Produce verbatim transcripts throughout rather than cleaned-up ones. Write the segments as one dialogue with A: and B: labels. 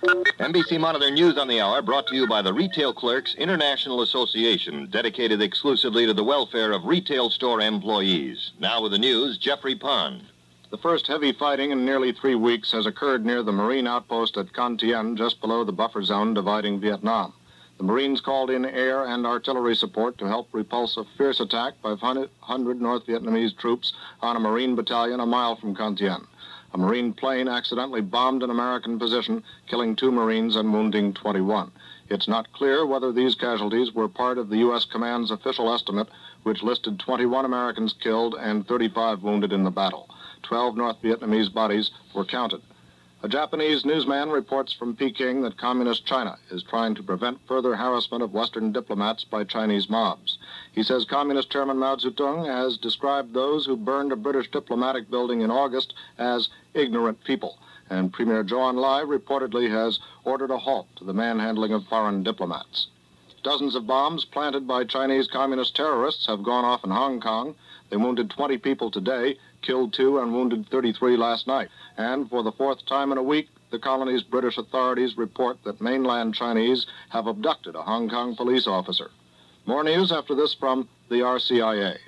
A: N B C Monitor News on the Hour brought to you by the Retail Clerks International Association, dedicated exclusively to the welfare of retail store employees. Now with the news, Jeffrey Pond.
B: The first heavy fighting in nearly three weeks has occurred near the Marine outpost at Con Tien, just below the buffer zone dividing Vietnam. The Marines called in air and artillery support to help repulse a fierce attack by one hundred North Vietnamese troops on a Marine battalion a mile from Con Tien. A Marine plane accidentally bombed an American position, killing two Marines and wounding twenty-one. It's not clear whether these casualties were part of the U S command's official estimate, which listed twenty-one Americans killed and thirty-five wounded in the battle. Twelve North Vietnamese bodies were counted. A Japanese newsman reports from Peking that Communist China is trying to prevent further harassment of Western diplomats by Chinese mobs. He says Communist Chairman Mao Zedong has described those who burned a British diplomatic building in August as ignorant people, and Premier Zhou Enlai reportedly has ordered a halt to the manhandling of foreign diplomats. Dozens of bombs planted by Chinese communist terrorists have gone off in Hong Kong. They wounded twenty people today, killed two and wounded thirty-three last night. And for the fourth time in a week, the colony's British authorities report that mainland Chinese have abducted a Hong Kong police officer. More news after this from the R C I A.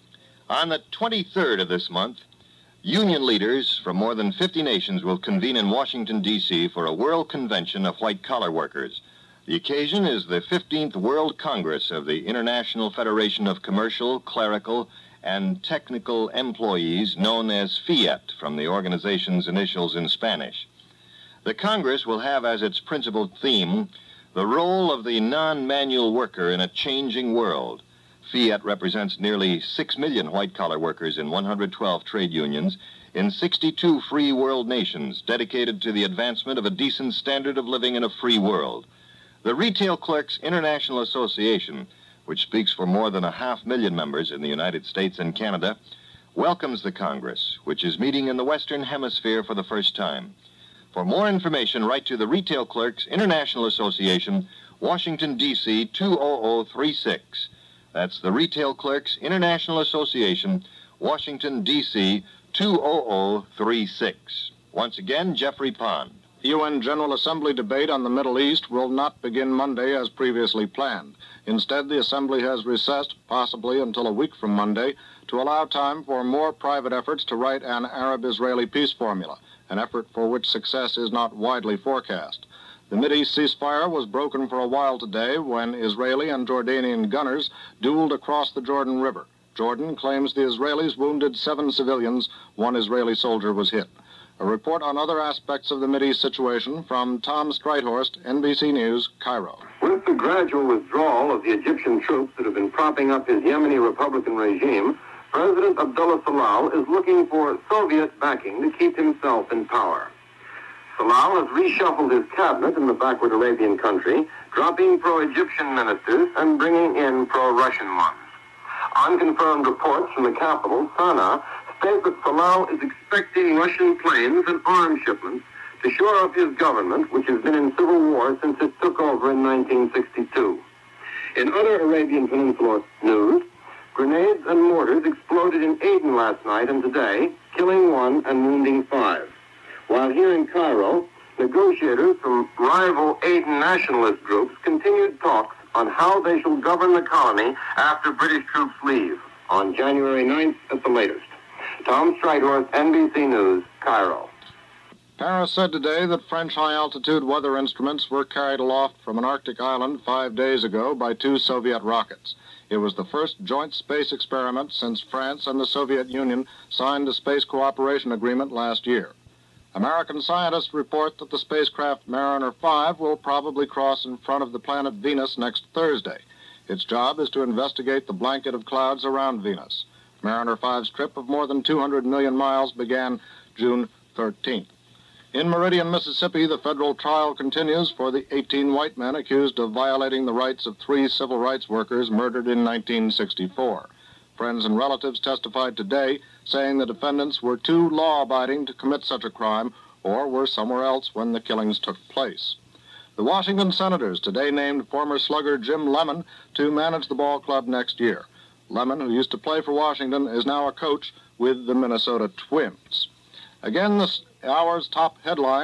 A: On the twenty-third of this month, union leaders from more than fifty nations will convene in Washington, D C for a World Convention of White-Collar Workers. The occasion is the fifteenth World Congress of the International Federation of Commercial, Clerical, and Technical Employees, known as FIAT, from the organization's initials in Spanish. The Congress will have as its principal theme the role of the non-manual worker in a changing world. FIAT represents nearly six million white-collar workers in one hundred twelve trade unions in sixty-two free world nations dedicated to the advancement of a decent standard of living in a free world. The Retail Clerks International Association, which speaks for more than a half million members in the United States and Canada, welcomes the Congress, which is meeting in the Western Hemisphere for the first time. For more information, write to the Retail Clerks International Association, Washington, D C two oh oh three six. That's the Retail Clerks International Association, Washington, D C two oh oh three six. Once again, Jeffrey Pond.
B: The U N General Assembly debate on the Middle East will not begin Monday as previously planned. Instead, the Assembly has recessed, possibly until a week from Monday, to allow time for more private efforts to write an Arab-Israeli peace formula, an effort for which success is not widely forecast. The Mideast ceasefire was broken for a while today when Israeli and Jordanian gunners dueled across the Jordan River. Jordan claims the Israelis wounded seven civilians. One Israeli soldier was hit. A report on other aspects of the Mideast situation from Tom Streithorst, N B C News, Cairo.
C: With the gradual withdrawal of the Egyptian troops that have been propping up his Yemeni Republican regime, President Abdullah Salal is looking for Soviet backing to keep himself in power. Salal has reshuffled his cabinet in the backward Arabian country, dropping pro-Egyptian ministers and bringing in pro-Russian ones. Unconfirmed reports from the capital, Sana'a, state that Salal is expecting Russian planes and arms shipments to shore up his government, which has been in civil war since it took over in nineteen sixty-two. In other Arabian Peninsula news, grenades and mortars exploded in Aden last night and today, killing one and wounding five. While here in Cairo, negotiators from rival Aden nationalist groups continued talks on how they shall govern the colony after British troops leave, on January ninth at the latest. Tom Streithorst, N B C News, Cairo.
B: Paris said today that French high-altitude weather instruments were carried aloft from an Arctic island five days ago by two Soviet rockets. It was the first joint space experiment since France and the Soviet Union signed a space cooperation agreement last year. American scientists report that the spacecraft Mariner five will probably cross in front of the planet Venus next Thursday. Its job is to investigate the blanket of clouds around Venus. Mariner five's trip of more than two hundred million miles began June thirteenth. In Meridian, Mississippi, the federal trial continues for the eighteen white men accused of violating the rights of three civil rights workers murdered in nineteen sixty-four. Friends and relatives testified today, saying the defendants were too law-abiding to commit such a crime or were somewhere else when the killings took place. The Washington Senators today named former slugger Jim Lemon to manage the ball club next year. Lemon, who used to play for Washington, is now a coach with the Minnesota Twins. Again, this hour's top headline,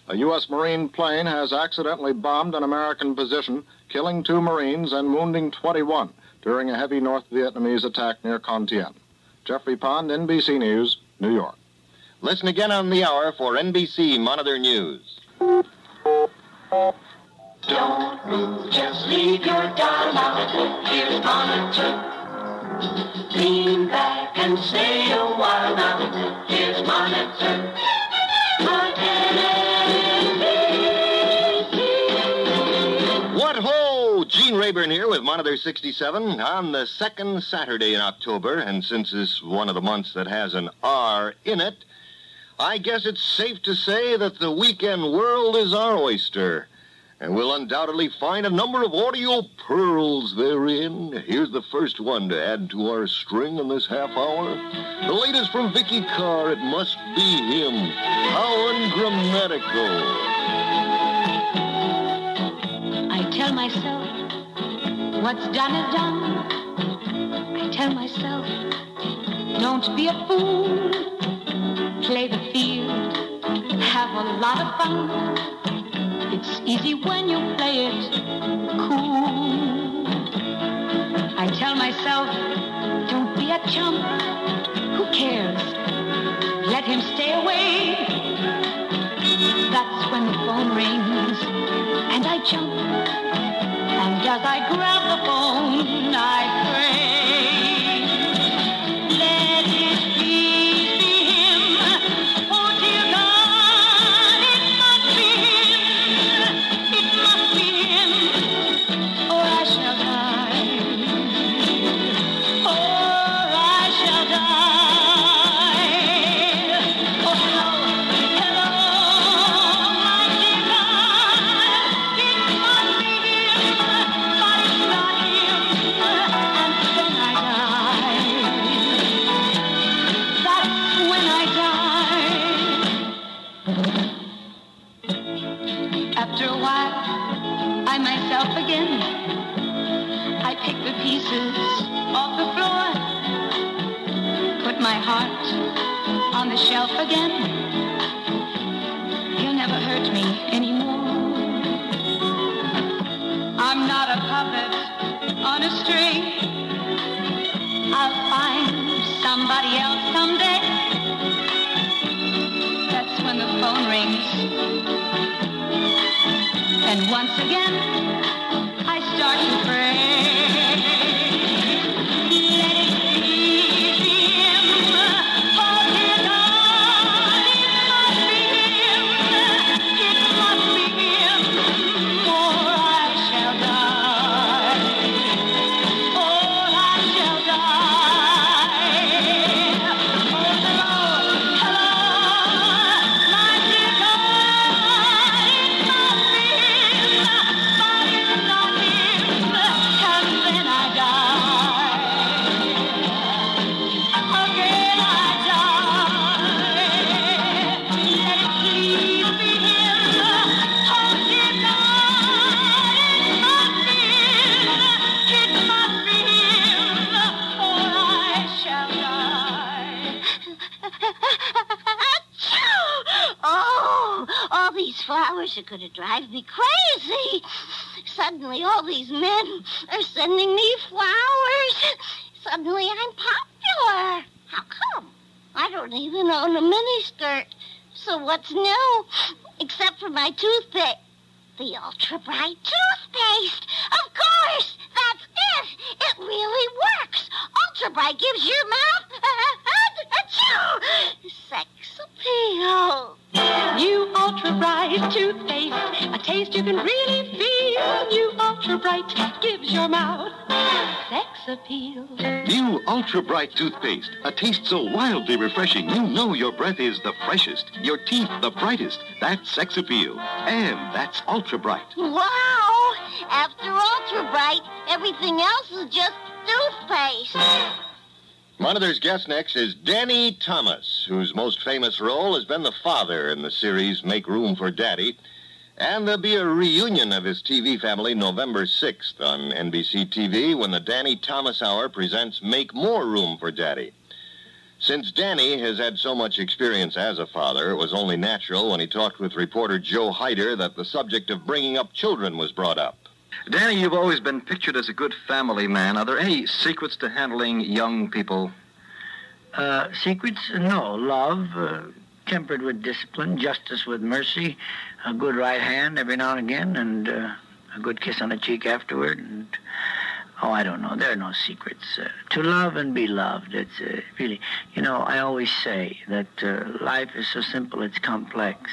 B: A U S Marine plane has accidentally bombed an American position, killing two Marines and wounding twenty-one during a heavy North Vietnamese attack near Con Thien. Jeffrey Pond, N B C News, New York.
A: Listen again on the hour for N B C Monitor News.
D: Don't move, just leave your dial out. Here's Monitor. Lean back and stay a while now. Here's Monitor.
A: What ho! Gene Rayburn here with Monitor sixty-seven on the second Saturday in October, and since it's one of the months that has an R in it, I guess it's safe to say that the weekend world is our oyster. And we'll undoubtedly find a number of audio pearls therein. Here's the first one to add to our string in this half hour. The latest from Vicky Carr, It Must Be Him. How ungrammatical.
E: I tell myself, what's done is done. I tell myself, don't be a fool. Play the field, have a lot of fun. It's easy when you play it cool. I tell myself, don't be a chump. Who cares? Let him stay away. That's when the phone rings and I jump. And as I grab the phone, I pray. Let it please be him. Oh, dear God, it must be him. It must be him, or I shall die. Or I shall die. Oh, hello, hello, my dear God. It must be him, but it's not him. And then I die. That's when I die. After a while, I myself again. I pick the pieces off the floor, put my heart on the shelf again. He'll never hurt me anymore. I'm not a puppet on a string. I'll find somebody else someday. That's when the phone rings. And once again, I start to pray. Let it please be him. Oh, dear God, it must be him. It must be him, or I shall die. Or I shall die. Oh, hello, hello, my dear God, it must be him. But it's not him, and then I die. Again I die. Let it please be him. Oh, dear God, it must be him. It must be him, or I shall die.
F: Oh, all these flowers are going to drive me crazy. Suddenly, all these men are sending me flowers. Suddenly, I'm popular. How come? I don't even own a miniskirt. So what's new? Except for my toothpaste. The Ultra Bright toothpaste. Of course, that's it. It really works. Ultra Bright gives your mouth a sex appeal.
E: New Ultra Bright toothpaste, a taste you can really feel. New Ultra Bright gives your mouth sex appeal.
G: New Ultra Bright toothpaste, a taste so wildly refreshing you know your breath is the freshest, your teeth the brightest. That's sex appeal, and that's Ultra Bright.
F: Wow! After Ultra Bright, everything else is just toothpaste.
A: Monitor's guest next is Danny Thomas, whose most famous role has been the father in the series Make Room for Daddy. And there'll be a reunion of his T V family November sixth on N B C T V when the Danny Thomas Hour presents Make More Room for Daddy. Since Danny has had so much experience as a father, it was only natural when he talked with reporter Joe Hyder that the subject of bringing up children was brought up.
H: Danny, you've always been pictured as a good family man. Are there any secrets to handling young people?
I: Uh, secrets? No. Love, uh, tempered with discipline, justice with mercy, a good right hand every now and again, and uh, a good kiss on the cheek afterward, and... Oh, I don't know. There are no secrets. Uh, to love and be loved. It's uh, really, you know, I always say that uh, life is so simple, it's complex.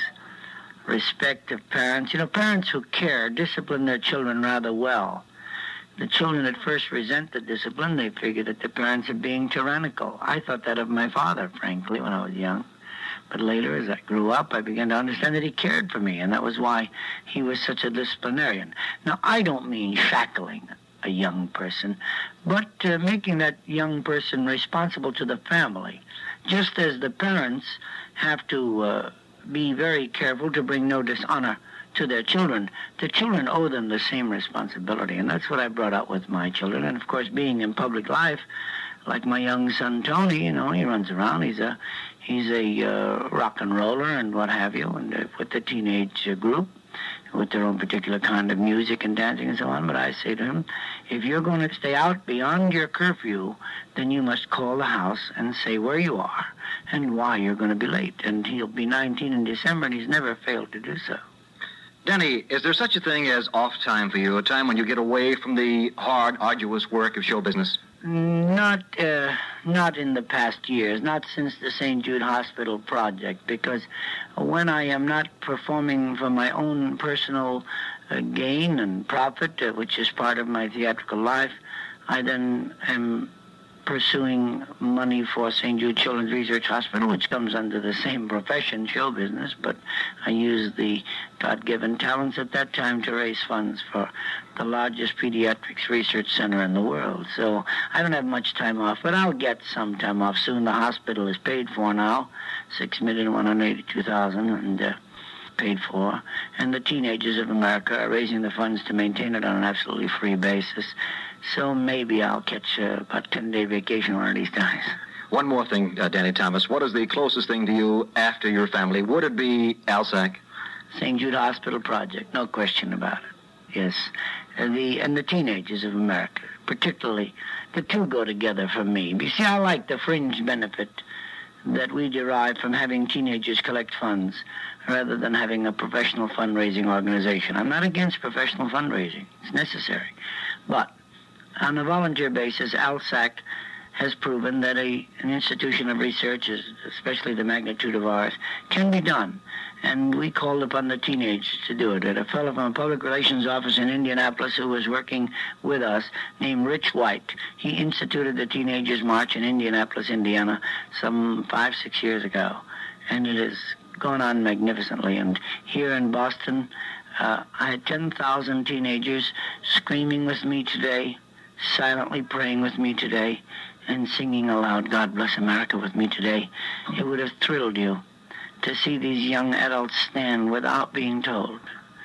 I: Respect of parents. You know, parents who care discipline their children rather well. The children at first resent the discipline. They figure that the parents are being tyrannical. I thought that of my father, frankly, when I was young. But later, as I grew up, I began to understand that he cared for me, and that was why he was such a disciplinarian. Now, I don't mean shackling a young person, but uh, making that young person responsible to the family, just as the parents have to uh, be very careful to bring no dishonor to their children. The children owe them the same responsibility, and that's what I brought out with my children. And, of course, being in public life, like my young son Tony, you know, he runs around. He's a he's a uh, rock and roller and what have you, and uh, with the teenage uh, group, with their own particular kind of music and dancing and so on. But I say to him, if you're going to stay out beyond your curfew, then you must call the house and say where you are and why you're going to be late. And he'll be nineteen in December, and he's never failed to do so.
H: Danny, is there such a thing as off time for you, a time when you get away from the hard, arduous work of show business?
I: Not, uh, not in the past years, not since the Saint Jude Hospital project, because when I am not performing for my own personal uh, gain and profit, uh, which is part of my theatrical life, I then am pursuing money for Saint Jude Children's Research Hospital, which comes under the same profession, show business, but I use the God-given talents at that time to raise funds for the largest pediatrics research center in the world. So I don't have much time off, but I'll get some time off soon. The hospital is paid for now, six million one hundred eighty-two thousand dollars, and uh, paid for. And the teenagers of America are raising the funds to maintain it on an absolutely free basis. So maybe I'll catch uh, about a ten-day vacation one of these times.
H: One more thing, uh, Danny Thomas. What is the closest thing to you after your family? Would it be ALSAC?
I: Saint Jude Hospital Project, no question about it. Yes. And the, and the teenagers of America, particularly, the two go together for me. You see, I like the fringe benefit that we derive from having teenagers collect funds rather than having a professional fundraising organization. I'm not against professional fundraising. It's necessary. But on a volunteer basis, ALSAC has proven that a, an institution of research, especially the magnitude of ours, can be done. And we called upon the teenagers to do it. And a fellow from a public relations office in Indianapolis who was working with us named Rich White, he instituted the Teenagers March in Indianapolis, Indiana, some five, six years ago. And it has gone on magnificently. And here in Boston, uh, I had ten thousand teenagers screaming with me today, silently praying with me today, and singing aloud, God Bless America, with me today. It would have thrilled you to see these young adults stand without being told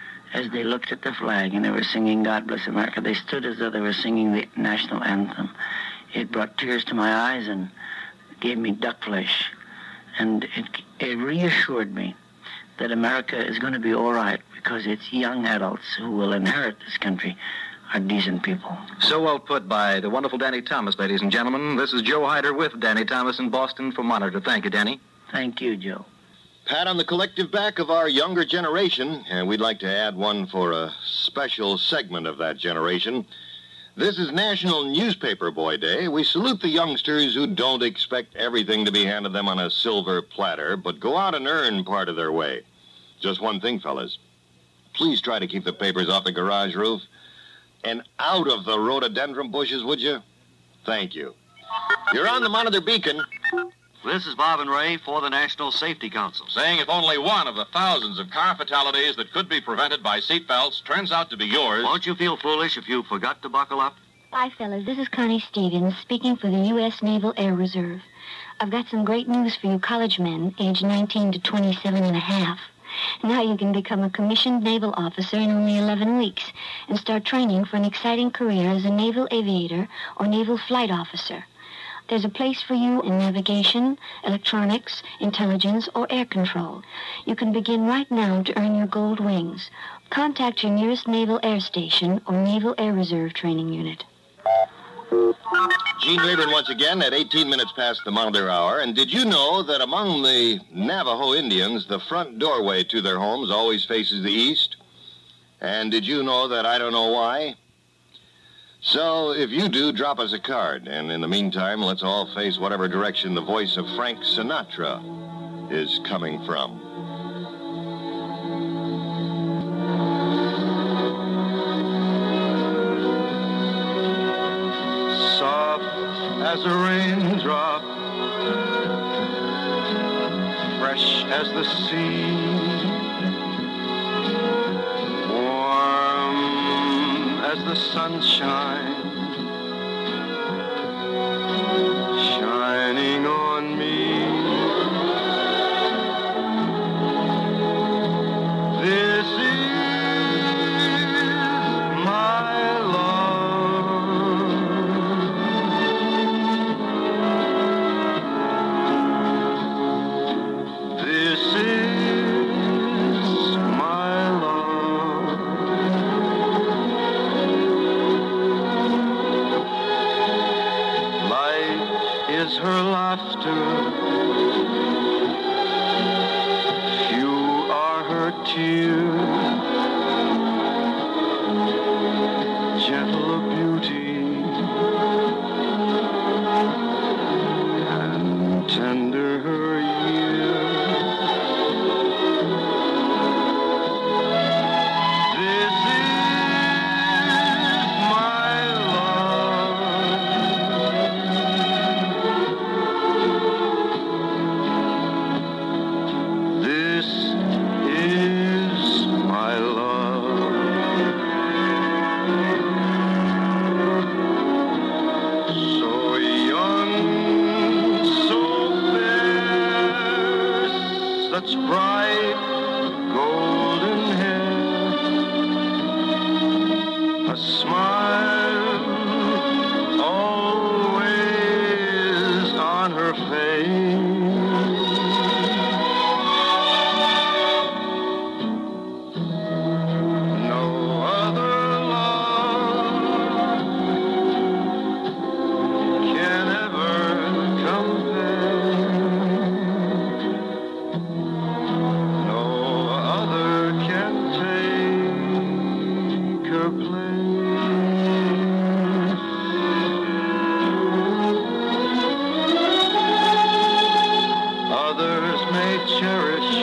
I: as they looked at the flag and they were singing God Bless America. They stood as though they were singing the national anthem. It brought tears to my eyes and gave me duck flesh. And it, it reassured me that America is going to be all right because it's young adults who will inherit this country are decent people.
H: So well put by the wonderful Danny Thomas, ladies and gentlemen. This is Joe Hyder with Danny Thomas in Boston for Monitor. Thank you, Danny.
I: Thank you, Joe.
A: Pat on the collective back of our younger generation, and we'd like to add one for a special segment of that generation. This is National Newspaper Boy Day. We salute the youngsters who don't expect everything to be handed them on a silver platter, but go out and earn part of their way. Just one thing, fellas. Please try to keep the papers off the garage roof and out of the rhododendron bushes, would you? Thank you. You're on the Monitor Beacon.
J: This is Bob and Ray for the National Safety Council.
K: Saying if only one of the thousands of car fatalities that could be prevented by seatbelts turns out to be yours...
J: Won't you feel foolish if you forgot to buckle up?
L: Hi, fellas. This is Connie Stevens, speaking for the U S Naval Air Reserve. I've got some great news for you college men, aged nineteen to twenty-seven and a half. Now you can become a commissioned naval officer in only eleven weeks and start training for an exciting career as a naval aviator or naval flight officer. There's a place for you in navigation, electronics, intelligence, or air control. You can begin right now to earn your gold wings. Contact your nearest Naval Air Station or Naval Air Reserve Training Unit.
A: Gene Rayburn once again at eighteen minutes past the Maunder hour. And did you know that among the Navajo Indians, the front doorway to their homes always faces the east? And did you know that I don't know why? So if you do, drop us a card. And in the meantime, let's all face whatever direction the voice of Frank Sinatra is coming from.
M: Soft as a raindrop, fresh as the sea, warm as the sunshine, shining on me. This is my love. This is my love. Light is her laughter, few are her tears, gentle of beauty and tender her years. This is my love. This is my love. So young, so fair, such bright golden hair, a smile always on her face. No other love can ever compare. No other can take her place. Others may cherish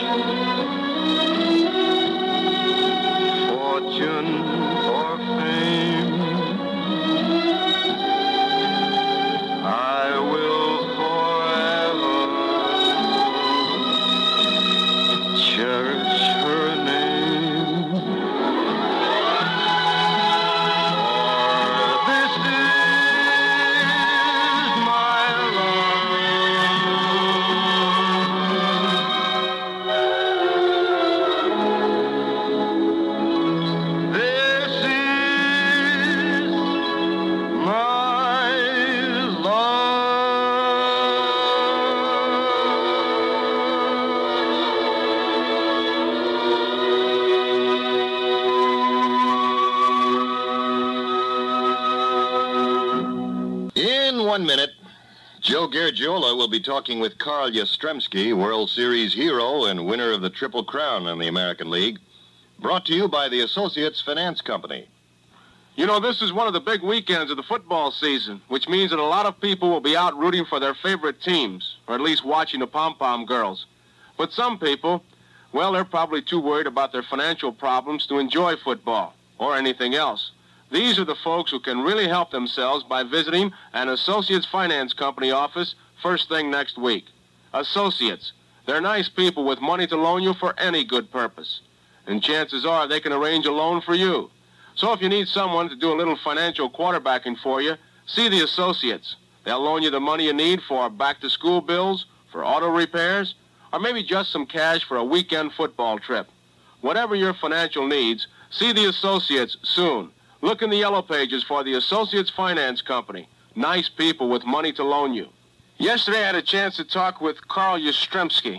M: fortune or fame. I will forever cherish her name. For this is my love. This is my
A: In one minute, Joe Garagiola will be talking with Carl Yastrzemski, World Series hero and winner of the Triple Crown in the American League. Brought to you by the Associates Finance Company.
N: You know, this is one of the big weekends of the football season, which means that a lot of people will be out rooting for their favorite teams, or at least watching the pom-pom girls. But some people, well, they're probably too worried about their financial problems to enjoy football or anything else. These are the folks who can really help themselves by visiting an Associates Finance Company office first thing next week. Associates. They're nice people with money to loan you for any good purpose. And chances are they can arrange a loan for you. So if you need someone to do a little financial quarterbacking for you, see the Associates. They'll loan you the money you need for back-to-school bills, for auto repairs, or maybe just some cash for a weekend football trip. Whatever your financial needs, see the Associates soon. Look in the yellow pages for the Associates Finance Company. Nice people with money to loan you. Yesterday, I had a chance to talk with Carl Yastrzemski.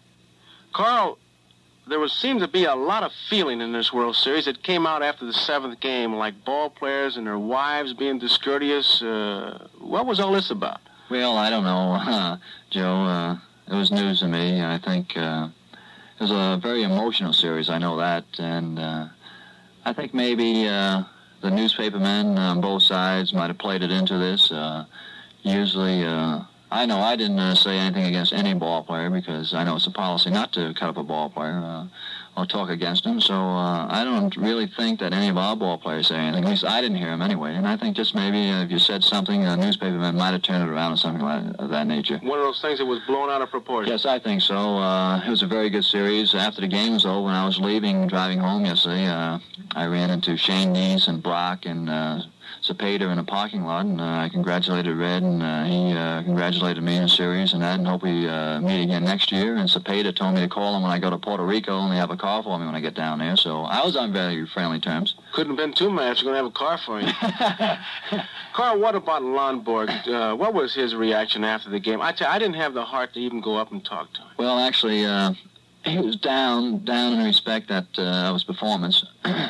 N: Carl, there was seemed to be a lot of feeling in this World Series. It came out after the seventh game, like ball players and their wives being discourteous. Uh, what was all this about?
O: Well, I don't know, uh, Joe. Uh, it was news to me. I think uh, it was a very emotional series. I know that, and uh, I think maybe uh, the newspaper men on both sides might have played it into this. Uh, usually. Uh, I know I didn't uh, say anything against any ball player because I know it's a policy not to cut up a ball player uh, or talk against him. So uh, I don't really think that any of our ball players say anything. At least I didn't hear him anyway. And I think just maybe uh, if you said something, a newspaperman might have turned it around or something like, of that nature.
N: One of those things that was blown out of proportion.
O: Yes, I think so. Uh, it was a very good series. After the game was over, when I was leaving, driving home yesterday, uh, I ran into Shane Neese and Brock and uh, Cepeda in a parking lot, and uh, I congratulated Red, and uh, he uh, congratulated me in a series and that, and hope we uh, meet again next year. And Cepeda told me to call him when I go to Puerto Rico, and they have a car for me when I get down there. So I was on very friendly terms.
N: Couldn't have been too mad if you're going to have a car for you. Carl, what about Lonborg? Uh, what was his reaction after the game? I tell you, I didn't have the heart to even go up and talk to him.
O: Well, actually, uh, he was down, down in respect that uh, of his performance.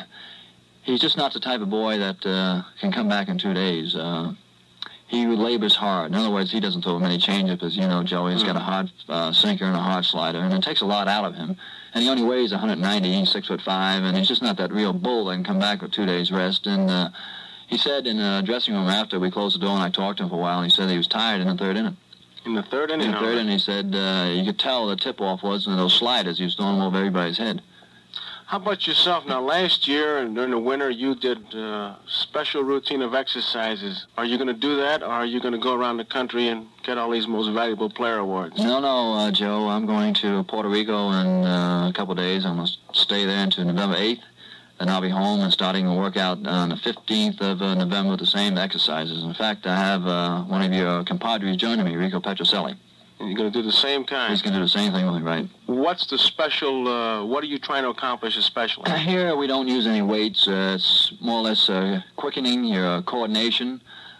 O: He's just not the type of boy that uh, can come back in two days. Uh, he labors hard. In other words, he doesn't throw many changeups, as you know, Joey. He's got a hard uh, sinker and a hard slider, and it takes a lot out of him. And he only weighs one hundred ninety, he's six foot five, and he's just not that real bull that can come back with two days rest. And uh, he said in the dressing room after we closed the door and I talked to him for a while, and he said he was tired in the third inning.
N: In the third inning?
O: In the third inning, he said uh, you could tell the tip-off was in those sliders. He was throwing them over everybody's head.
N: How about yourself? Now, last year and during the winter, you did a special routine of exercises. Are you going to do that, or are you going to go around the country and get all these most valuable player awards?
O: No, no, uh, Joe. I'm going to Puerto Rico in uh, a couple of days. I'm going to stay there until November eighth. Then I'll be home and starting to work out on the fifteenth of uh, November with the same exercises. In fact, I have uh, one of your compadres joining me, Rico Petrocelli.
N: And you're going to do the same kind?
O: He's going to do the same thing with me, right.
N: What's the special, uh, what are you trying to accomplish especially?
O: Uh, here we don't use any weights. Uh, it's more or less uh, quickening your coordination,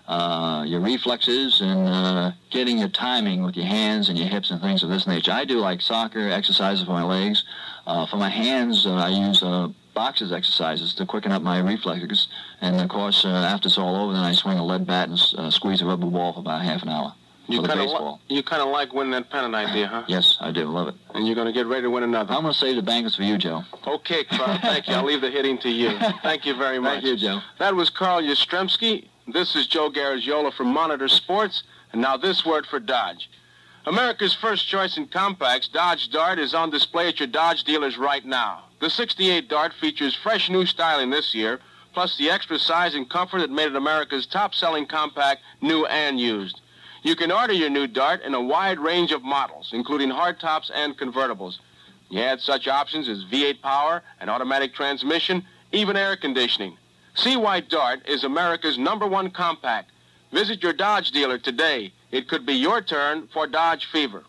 O: uh, your reflexes, and uh, getting your timing with your hands and your hips and things of this nature. I do like soccer exercises for my legs. Uh, for my hands, uh, I use uh, boxes exercises to quicken up my reflexes. And, of course, uh, after it's all over, then I swing a lead bat and uh, squeeze a rubber ball for about half an hour.
N: You kind of li- you kind of like winning that pennant idea, huh?
O: Yes, I do. Love it.
N: And you're going to get ready to win another.
O: I'm going to save the bankers for you, Joe.
N: Okay, Carl. Thank you. I'll leave the hitting to you. Thank you very much.
O: Thank you, Joe.
N: That was Carl Yastrzemski. This is Joe Garagiola from Monitor Sports. And now this word for Dodge. America's first choice in compacts, Dodge Dart, is on display at your Dodge dealers right now. The sixty-eight Dart features fresh new styling this year, plus the extra size and comfort that made it America's top-selling compact, new and used. You can order your new Dart in a wide range of models, including hardtops and convertibles. You add such options as V eight power, an automatic transmission, even air conditioning. See why Dart is America's number one compact. Visit your Dodge dealer today. It could be your turn for Dodge fever.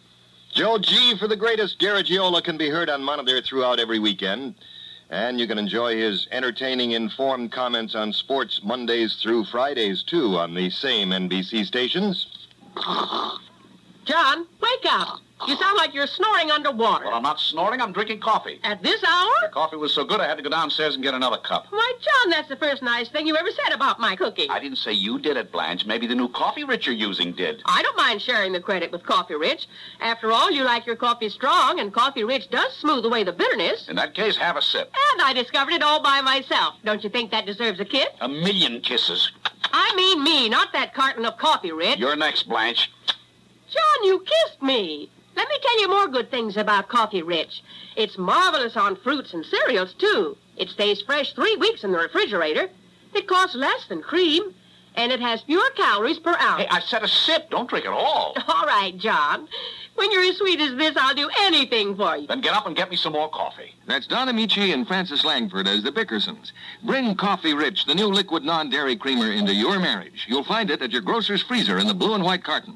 A: Joe G. for the greatest Garagiola can be heard on Monitor throughout every weekend. And you can enjoy his entertaining, informed comments on sports Mondays through Fridays, too, on the same N B C stations.
P: John, wake up. You sound like you're snoring underwater.
Q: Well, I'm not snoring. I'm drinking coffee.
P: At this hour?
Q: The coffee was so good I had to go downstairs and get another cup.
P: Why, John, that's the first nice thing you ever said about my cooking.
Q: I didn't say you did it, Blanche. Maybe the new Coffee Rich you're using did.
P: I don't mind sharing the credit with Coffee Rich. After all, you like your coffee strong, and Coffee Rich does smooth away the bitterness.
Q: In that case, have a sip.
P: And I discovered it all by myself. Don't you think that deserves a kiss?
Q: A million kisses.
P: I mean me, not that carton of Coffee Rich.
Q: You're next, Blanche.
P: John, you kissed me. Let me tell you more good things about Coffee Rich. It's marvelous on fruits and cereals, too. It stays fresh three weeks in the refrigerator. It costs less than cream, and it has fewer calories per ounce.
Q: Hey, I said a sip. Don't drink it all.
P: All right, John. When you're as sweet as this, I'll do anything for you.
Q: Then get up and get me some more coffee.
R: That's Don Amici and Francis Langford as the Bickersons. Bring Coffee Rich, the new liquid non-dairy creamer, into your marriage. You'll find it at your grocer's freezer in the blue and white carton.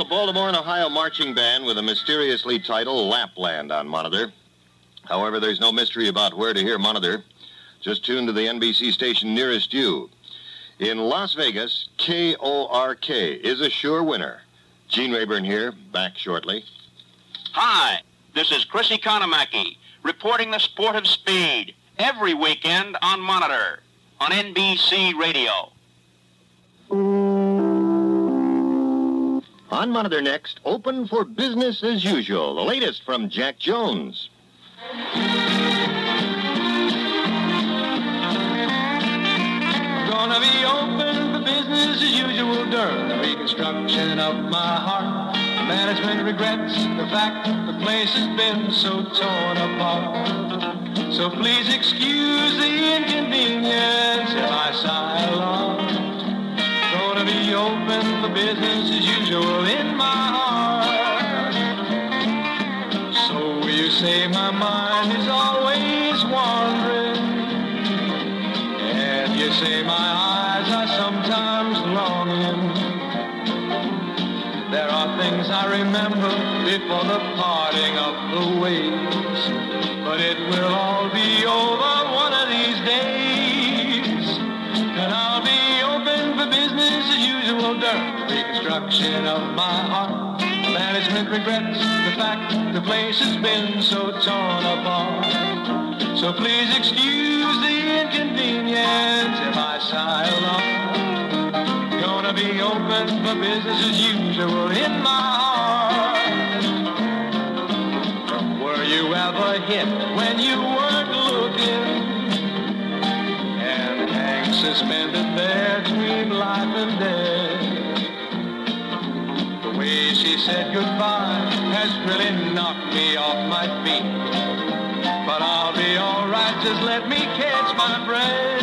A: the Baltimore and Ohio Marching Band with a mysteriously titled Lapland on Monitor. However, there's no mystery about where to hear Monitor. Just tune to the N B C station nearest you. In Las Vegas, K O R K is a sure winner. Gene Rayburn here, back shortly.
S: Hi, this is Chris Economaki, reporting the sport of speed every weekend on Monitor, on N B C Radio.
A: On Monitor next, open for business as usual. The latest from Jack Jones.
M: Gonna be open for business as usual during the reconstruction of my heart. Management regrets the fact the place has been so torn apart. So please excuse the inconvenience if I sigh along. Gonna be open for business as usual in my heart. So you say my mind is always wandering, and you say my eyes are sometimes longing. There are things I remember before the parting of the ways, but it will all be over one of these days, and I'll be open for business as usual during the reconstruction of my heart. Management regrets the fact the place has been so torn apart. So please excuse the inconvenience if I sigh along. Gonna be open for business as usual in my heart. Were you ever hit when you weren't looking and hang suspended there between life and death? The way she said goodbye has really knocked me off my feet, but I'll be all right, just let me catch my breath.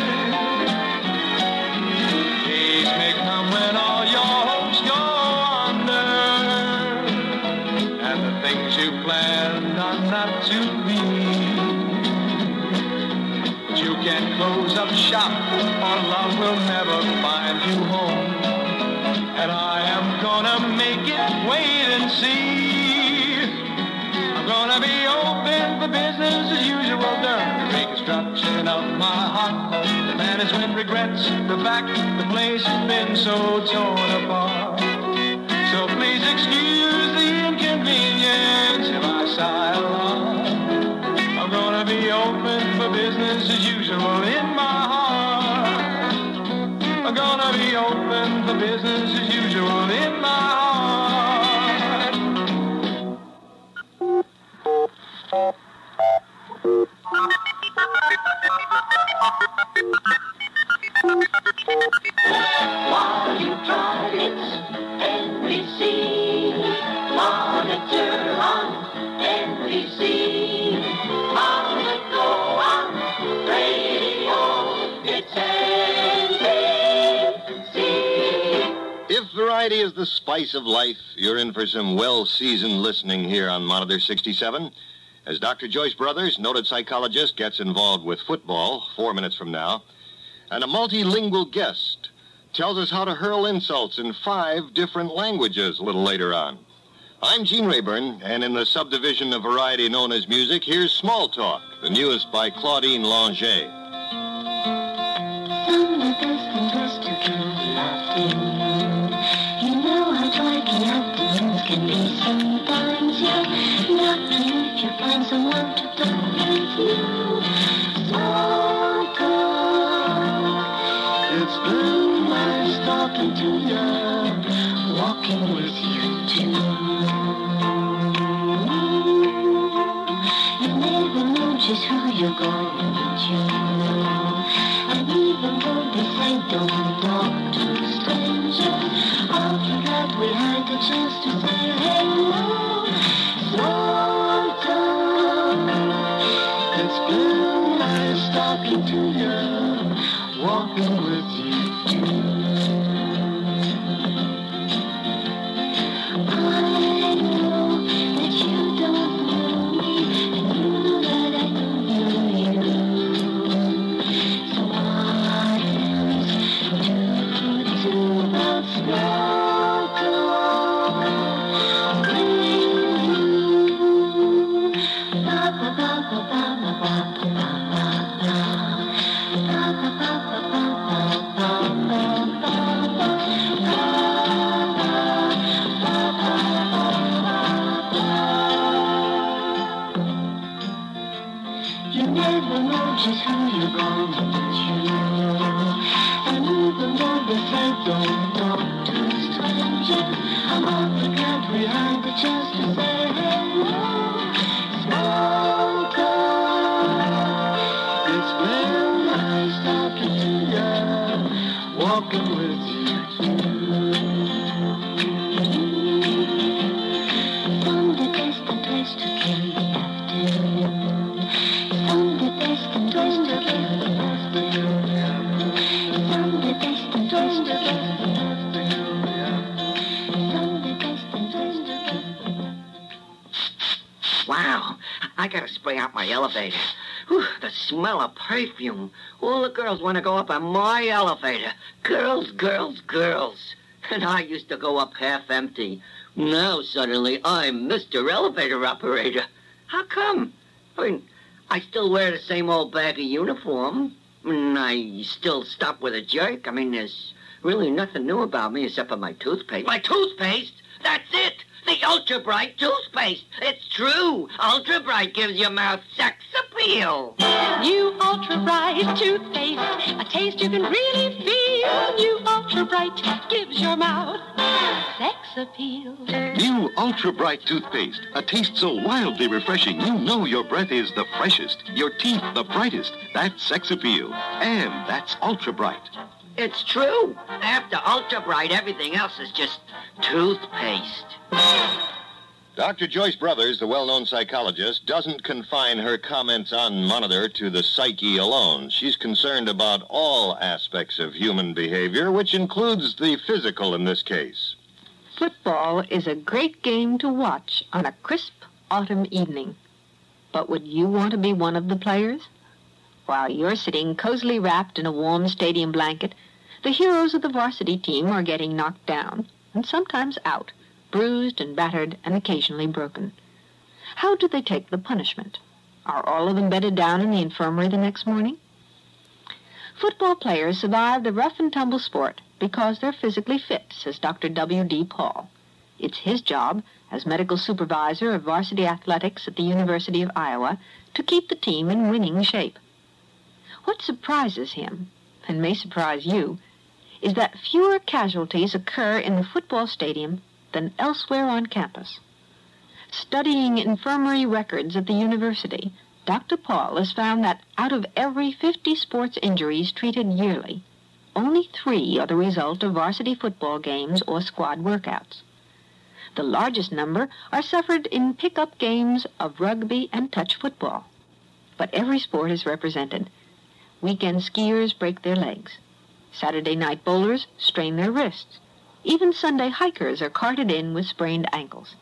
M: Days may come when all your hopes go under, and the things you planned are not to be. But you can't close up shop, or love will never find you home. And I am gonna make it wait and see. I'm gonna be open for business as usual during the reconstruction of my heart. The management regrets the fact the place has been so torn apart. So please excuse the inconvenience if I sigh along. I'm gonna be open for business as usual in my heart. I'm gonna be open for business as usual in my heart.
D: While you drive, it's N B C. Monitor on N B C. On the go on radio, it's N B C.
A: If variety is the spice of life, you're in for some well-seasoned listening here on Monitor sixty-seven. As Doctor Joyce Brothers, noted psychologist, gets involved with football four minutes from now, and a multilingual guest tells us how to hurl insults in five different languages a little later on. I'm Gene Rayburn, and in the subdivision of variety known as music, here's Small Talk, the newest by Claudine Langer.
D: From the best and best to true laughing. You know how trifling afternoons can be sometimes. You're lucky if you find someone to talk with you. Small talk. It's blue eyes talking to you, walking with you too. You never know just who you're going to. And even though they say don't talk to strangers, after that we had the chance to say hello. Small talk. It's blue eyes talking to you, walking with you too. I know that you don't know me, and you know that I know you. So what else do to about small talk? just who you're gonna choose. And even though they say don't talk to strangers, all the country had the chance to say hello. Smoker, it's been nice talking to you, walking with you too. From the distant place to kill the afternoon, from the distant place to kill the afternoon, from the distant place to kill the afternoon, from the distant place to kill the afternoon.
T: Wow, I gotta spray out my elevator. Whew, the smell of perfume. All the girls want to go up on my elevator. Girls, girls, girls. And I used to go up half empty. Now suddenly I'm Mister Elevator Operator. How come? I mean, I still wear the same old baggy uniform. And I still stop with a jerk. I mean, there's really nothing new about me except for my toothpaste. My toothpaste? That's it! The Ultra Bright toothpaste. It's true. Ultra Bright gives your mouth sex appeal.
E: New Ultra Bright toothpaste, a taste you can really feel. New Ultra Bright gives your mouth sex appeal.
G: New Ultra Bright toothpaste. A taste so wildly refreshing, you know your breath is the freshest. Your teeth the brightest. That's sex appeal. And that's Ultra Bright.
T: It's true. After Ultra Bright, everything else is just toothpaste.
A: Doctor Joyce Brothers, the well-known psychologist, doesn't confine her comments on Monitor to the psyche alone. She's concerned about all aspects of human behavior, which includes the physical in this case.
U: Football is a great game to watch on a crisp autumn evening. But would you want to be one of the players? While you're sitting cozily wrapped in a warm stadium blanket, the heroes of the varsity team are getting knocked down, and sometimes out, bruised and battered and occasionally broken. How do they take the punishment? Are all of them bedded down in the infirmary the next morning? Football players survive the rough-and-tumble sport because they're physically fit, says Doctor W D Paul. It's his job, as medical supervisor of varsity athletics at the University of Iowa, to keep the team in winning shape. What surprises him, and may surprise you, is that fewer casualties occur in the football stadium than elsewhere on campus. Studying infirmary records at the university, Doctor Paul has found that out of every fifty sports injuries treated yearly, only three are the result of varsity football games or squad workouts. The largest number are suffered in pick-up games of rugby and touch football. But every sport is represented. Weekend skiers break their legs. Saturday night bowlers strain their wrists. Even Sunday hikers are carted in with sprained ankles.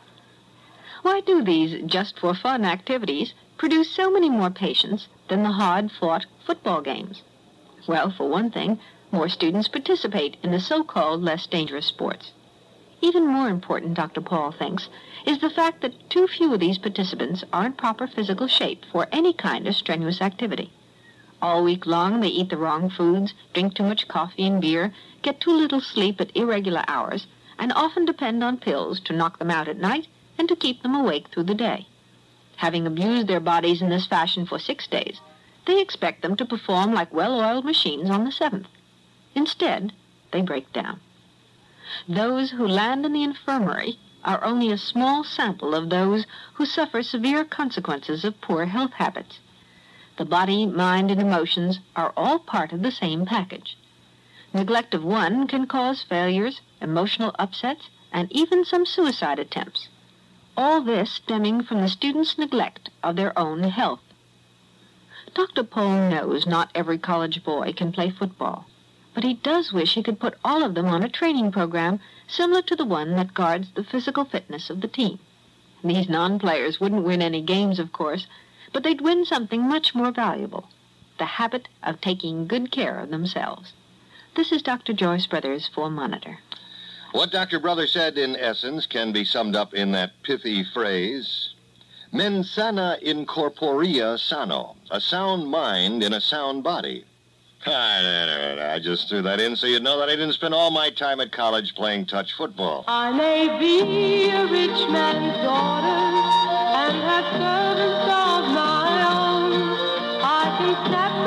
U: Why do these just-for-fun activities produce so many more patients than the hard-fought football games? Well, for one thing, more students participate in the so-called less dangerous sports. Even more important, Doctor Paul thinks, is the fact that too few of these participants are in proper physical shape for any kind of strenuous activity. All week long, they eat the wrong foods, drink too much coffee and beer, get too little sleep at irregular hours, and often depend on pills to knock them out at night and to keep them awake through the day. Having abused their bodies in this fashion for six days, they expect them to perform like well-oiled machines on the seventh. Instead, they break down. Those who land in the infirmary are only a small sample of those who suffer severe consequences of poor health habits. The body, mind, and emotions are all part of the same package. Neglect of one can cause failures, emotional upsets, and even some suicide attempts. All this stemming from the students' neglect of their own health. Doctor Paul knows not every college boy can play football, but he does wish he could put all of them on a training program similar to the one that guards the physical fitness of the team. These non-players wouldn't win any games, of course, but they'd win something much more valuable, the habit of taking good care of themselves. This is Doctor Joyce Brothers for Monitor.
A: What Doctor Brother said, in essence, can be summed up in that pithy phrase, mens sana in corporea sano, a sound mind in a sound body. I just threw that in so you'd know that I didn't spend all my time at college playing touch football.
D: I may be a rich man's daughter and have servants of my own. I can snap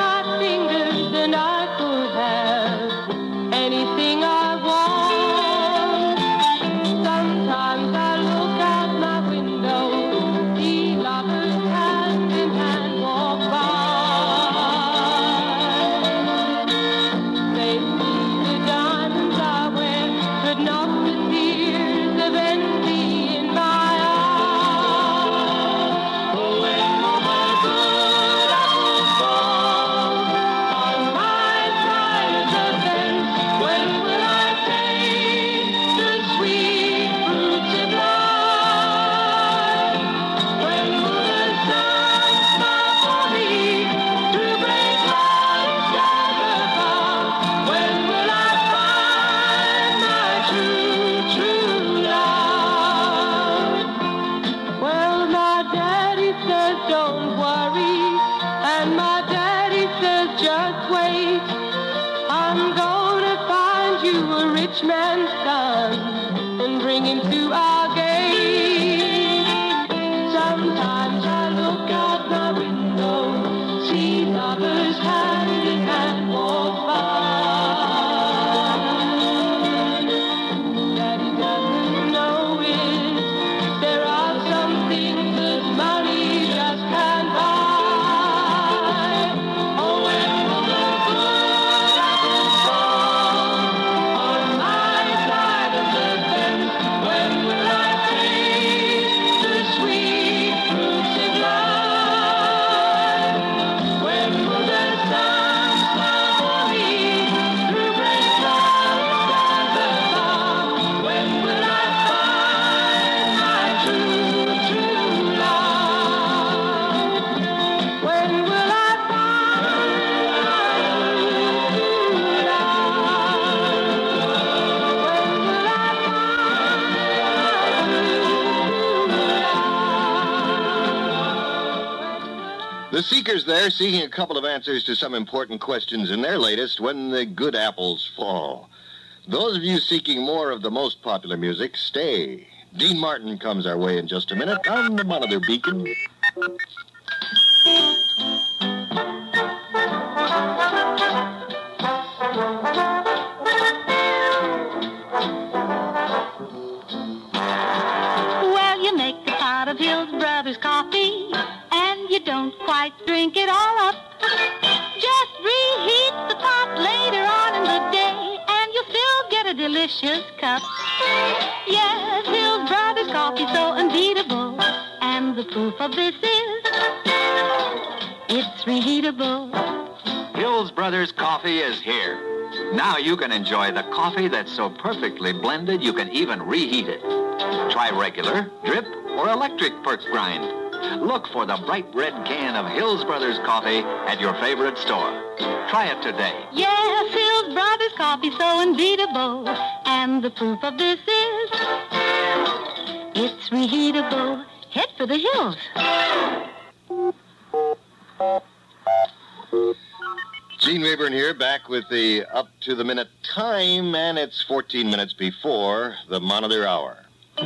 A: The seekers there seeking a couple of answers to some important questions in their latest When the Good Apples Fall. Those of you seeking more of the most popular music, stay. Dean Martin comes our way in just a minute on the Monitor Beacon.
E: Well, you make a pot of Hills Brothers coffee, and you don't quite drink it all up. Just reheat the pot later on in the day, and you'll still get a delicious cup. Yes, Hills Brothers coffee so unbeatable, and the proof of this is it's reheatable.
O: Hills Brothers coffee is here. Now you can enjoy the coffee that's so perfectly blended you can even reheat it. Try regular, drip, or electric perk grind. Look for the bright red can of Hills Brothers coffee at your favorite store. Try it today.
E: Yes, Hills Brothers coffee so unbeatable, and the proof of this is it's reheatable. Head for the hills.
A: Gene Rayburn here, back with the up-to-the-minute time, and it's fourteen minutes before the Monitor Hour.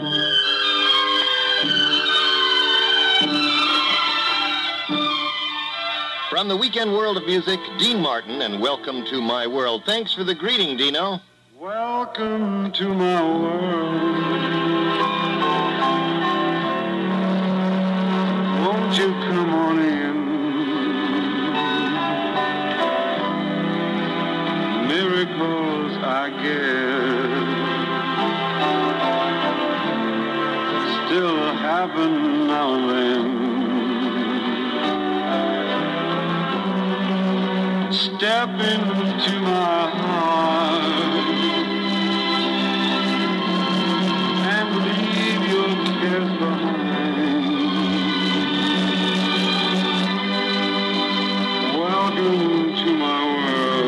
A: From the weekend world of music, Dean Martin, and welcome to my world. Thanks for the greeting, Dino.
M: Welcome to my world. Won't you come on in? Miracles, I guess, still happen now and then. Step into my heart and leave your cares behind. Welcome to my world.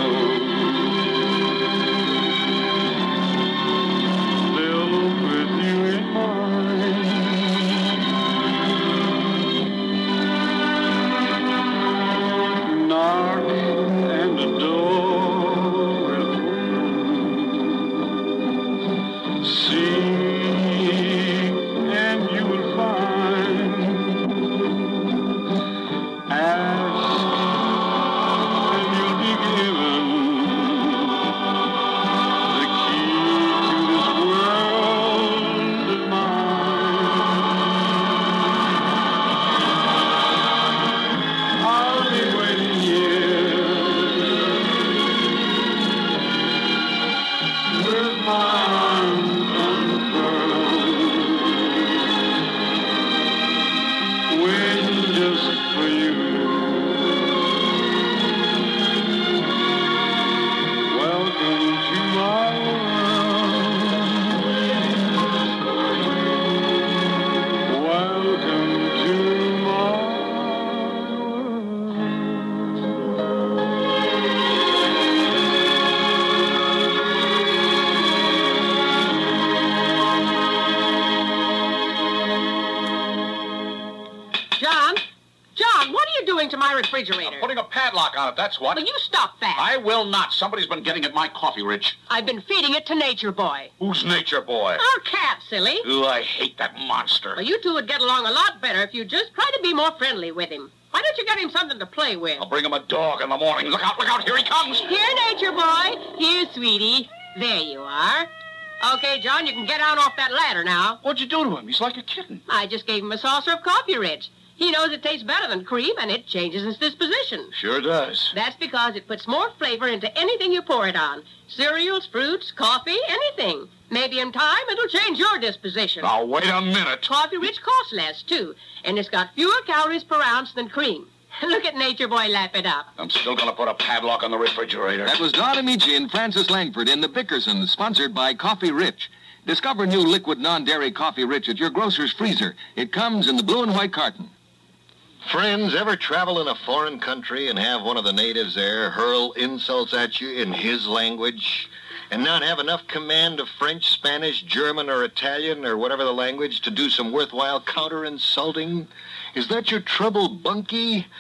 P: To my refrigerator.
Q: I'm putting a padlock on it, that's what.
P: Will you stop that?
Q: I will not. Somebody's been getting at my coffee, Rich.
P: I've been feeding it to Nature Boy.
Q: Who's Nature Boy?
P: Our cat, silly.
Q: Ooh, I hate that monster.
P: Well, you two would get along a lot better if you just try to be more friendly with him. Why don't you get him something to play with?
Q: I'll bring him a dog in the morning. Look out, look out, here he comes.
P: Here, Nature Boy. Here, sweetie. There you are. Okay, John, you can get down off that ladder now.
Q: What'd you do to him? He's like a kitten.
P: I just gave him a saucer of coffee, Rich. He knows it tastes better than cream, and it changes his disposition.
Q: Sure does.
P: That's because it puts more flavor into anything you pour it on. Cereals, fruits, coffee, anything. Maybe in time it'll change your disposition.
Q: Now, wait a minute.
P: Coffee Rich costs less, too, and it's got fewer calories per ounce than cream. Look at Nature Boy lap it up.
Q: I'm still going to put a padlock on the refrigerator.
R: That was Don Amici and Francis Langford in the Bickersons, sponsored by Coffee Rich. Discover new liquid non-dairy Coffee Rich at your grocer's freezer. It comes in the blue and white carton.
A: Friends, ever travel in a foreign country and have one of the natives there hurl insults at you in his language and not have enough command of French, Spanish, German, or Italian, or whatever the language, to do some worthwhile counter-insulting? Is that your trouble, Bunky?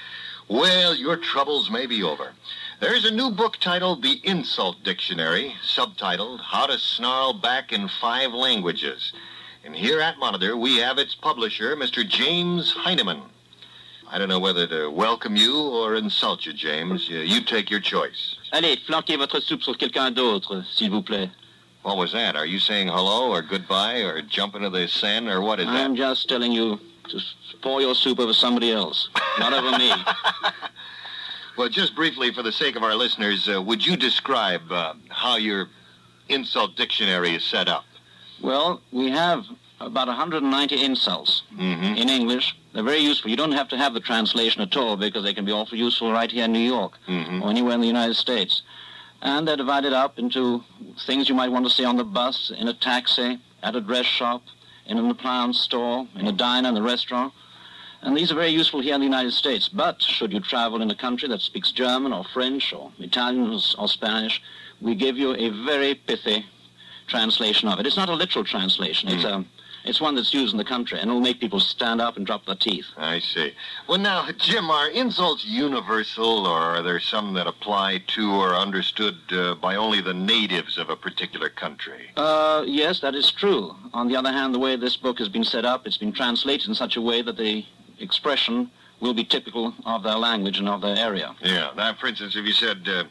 A: Well, your troubles may be over. There's a new book titled The Insult Dictionary, subtitled How to Snarl Back in Five Languages. And here at Monitor, we have its publisher, Mister James Heineman. I don't know whether to welcome you or insult you, James. You, you take your choice.
C: Allez, flanquez votre soupe sur quelqu'un d'autre, s'il vous plaît.
A: What was that? Are you saying hello or goodbye or jump into the Seine or what is that?
C: I'm just telling you to pour your soup over somebody else, not over me.
A: Well, just briefly, for the sake of our listeners, uh, would you describe uh, how your insult dictionary is set up?
C: Well, we have about one hundred ninety insults
A: mm-hmm.
C: in English. They're very useful. You don't have to have the translation at all because they can be awfully useful right here in New York
A: mm-hmm.
C: or anywhere in the United States. And they're divided up into things you might want to see on the bus, in a taxi, at a dress shop, in an appliance store, in a diner, in a restaurant. And these are very useful here in the United States. But should you travel in a country that speaks German or French or Italian or, or Spanish, we give you a very pithy translation of it. It's not a literal translation. Mm. It's a, it's one that's used in the country, and it'll make people stand up and drop their teeth.
A: I see. Well, now, Jim, are insults universal, or are there some that apply to or are understood uh, by only the natives of a particular country?
C: Uh, yes, that is true. On the other hand, the way this book has been set up, it's been translated in such a way that the expression will be typical of their language and of their area.
A: Yeah. Now, for instance, if you said... Uh,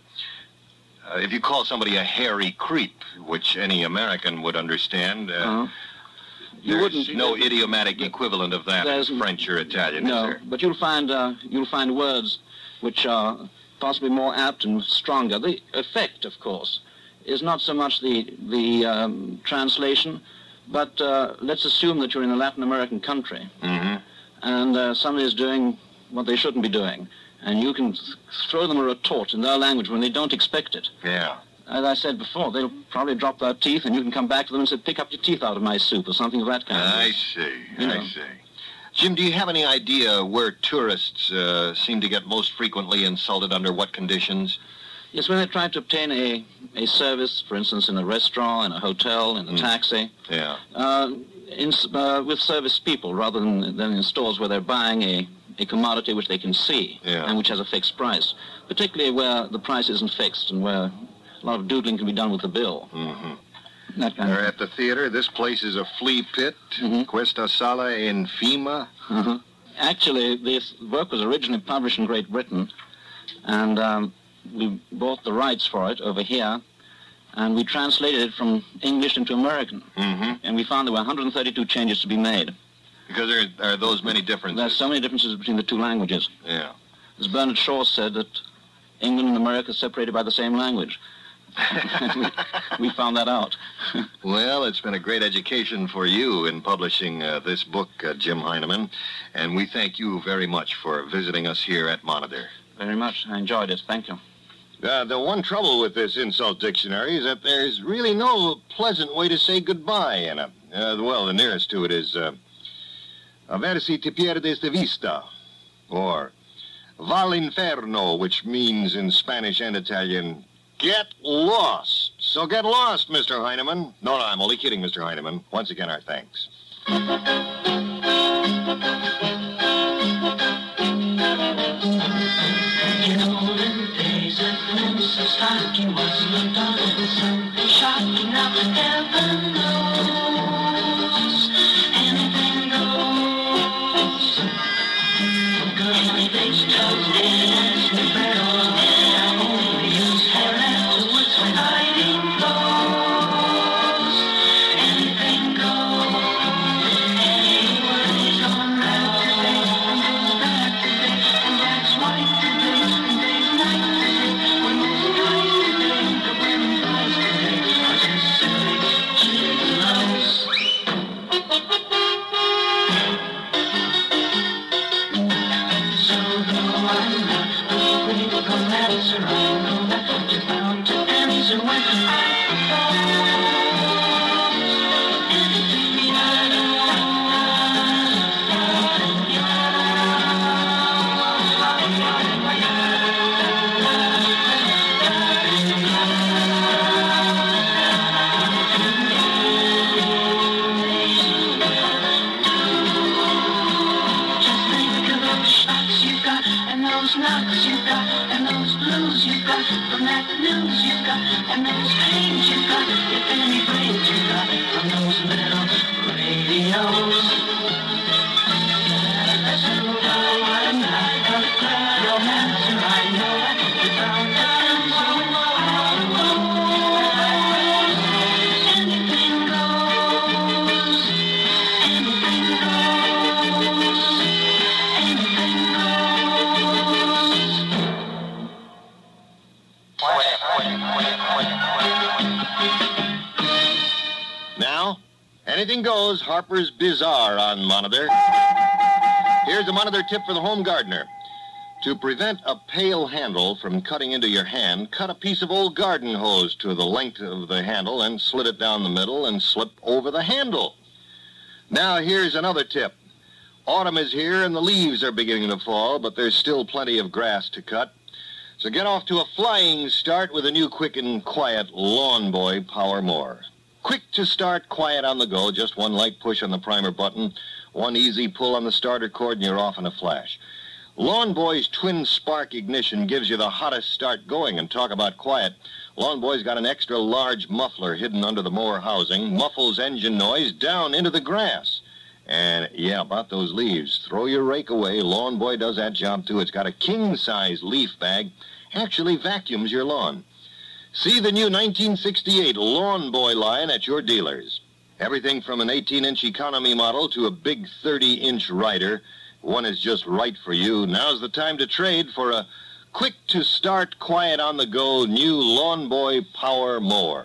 A: Uh, if you call somebody a hairy creep, which any American would understand, uh,
C: uh-huh. you
A: there's
C: wouldn't,
A: no idiomatic equivalent of that in French or Italian,
C: no,
A: is there?
C: But you'll find uh, you'll find words which are possibly more apt and stronger. The effect, of course, is not so much the the um, translation, but uh, let's assume that you're in a Latin American country,
A: mm-hmm.
C: and uh, somebody is doing what they shouldn't be doing. And you can th- throw them a retort in their language when they don't expect it.
A: Yeah.
C: As I said before, they'll probably drop their teeth, and you can come back to them and say, pick up your teeth out of my soup, or something of that kind.
A: I see,
C: you
A: I
C: know.
A: see. Jim, do you have any idea where tourists uh, seem to get most frequently insulted, under what conditions?
C: Yes, when they try to obtain a, a service, for instance, in a restaurant, in a hotel, in a
A: Mm.
C: taxi.
A: Yeah.
C: Uh, in, uh, with service people, rather than, than in stores where they're buying a a commodity which they can see
A: yeah.
C: and which has a fixed price, particularly where the price isn't fixed and where a lot of doodling can be done with the bill.
A: Mm-hmm.
C: That kind
A: They're
C: of...
A: at the theater. This place is a flea pit.
C: Mm-hmm.
A: Questa sala infima.
C: Mm-hmm. Actually, this work was originally published in Great Britain, and um, we bought the rights for it over here, and we translated it from English into American.
A: Mm-hmm.
C: And we found there were one hundred thirty-two changes to be made.
A: Because there are those many differences.
C: There's so many differences between the two languages.
A: Yeah.
C: As Bernard Shaw said, that England and America are separated by the same language. we, we found that out.
A: Well, it's been a great education for you in publishing uh, this book, uh, Jim Heineman, and we thank you very much for visiting us here at Monitor.
C: Very much. I enjoyed it. Thank you.
A: Uh, the one trouble with this insult dictionary is that there's really no pleasant way to say goodbye in it. Uh, well, the nearest to it is... Uh, Aversi ti pierdes de vista, or Val Inferno, which means in Spanish and Italian, get lost. So get lost, Mister Heineman. No, no, I'm only kidding, Mister Heineman. Once again, our thanks.
D: In olden days, a glimpse of stocking was looked on as something shocking. Now heaven knows anything goes. Girl, anything's toasted and snippet on it. I only use hair afterwards when hiding clothes. Anything goes. those knocks you got, and those blues you got, from that news you got, and those pains you got, if any brains you got, from those little radios. Listen to what a night, clap your hands, and I know that you found the answer. Anything goes, anything goes, anything
A: Now, anything goes, Harper's Bazaar on Monitor. Here's a Monitor tip for the home gardener. To prevent a pail handle from cutting into your hand, cut a piece of old garden hose to the length of the handle and slit it down the middle and slip over the handle. Now, here's another tip. Autumn is here and the leaves are beginning to fall, but there's still plenty of grass to cut. So get off to a flying start with a new quick and quiet Lawn Boy Power More. Quick to start, quiet on the go, just one light push on the primer button, one easy pull on the starter cord, and you're off in a flash. Lawn Boy's twin spark ignition gives you the hottest start going, and talk about quiet. Lawn Boy's got an extra large muffler hidden under the mower housing, muffles engine noise down into the grass. And, yeah, about those leaves. Throw your rake away. Lawn Boy does that job, too. It's got a king-size leaf bag. Actually vacuums your lawn. See the new nineteen sixty-eight Lawn Boy line at your dealers. Everything from an eighteen-inch economy model to a big thirty-inch rider. One is just right for you. Now's the time to trade for a quick-to-start, quiet-on-the-go new Lawn Boy Power Mower.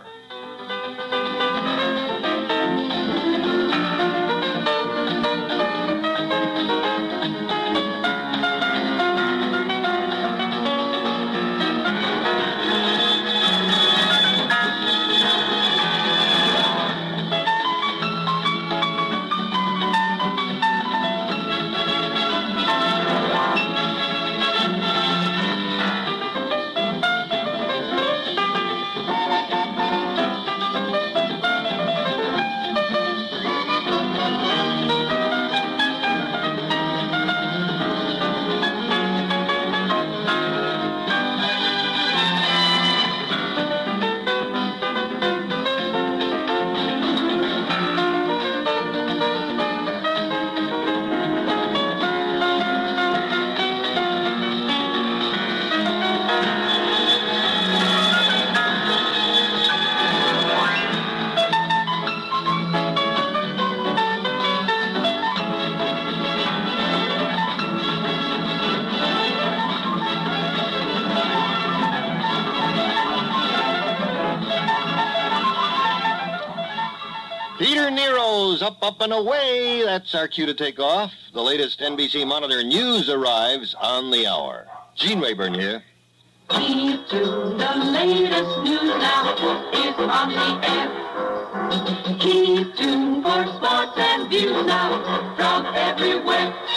A: Peter Nero's Up, Up, and Away. That's our cue to take off. The latest N B C Monitor news arrives on the hour. Gene Rayburn here.
D: Keep tuned, the latest news now is on the air. Keep tuned for sports and views now from everywhere.